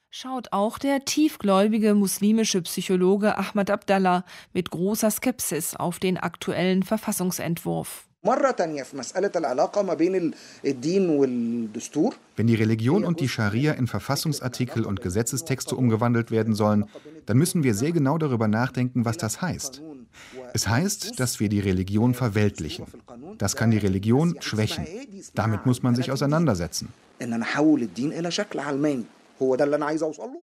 Schaut auch der tiefgläubige muslimische Psychologe Ahmad Abdallah mit großer Skepsis auf den aktuellen Verfassungsentwurf. Wenn die Religion und die Scharia in Verfassungsartikel und Gesetzestexte umgewandelt werden sollen, dann müssen wir sehr genau darüber nachdenken, was das heißt. Es heißt, dass wir die Religion verweltlichen. Das kann die Religion schwächen. Damit muss man sich auseinandersetzen.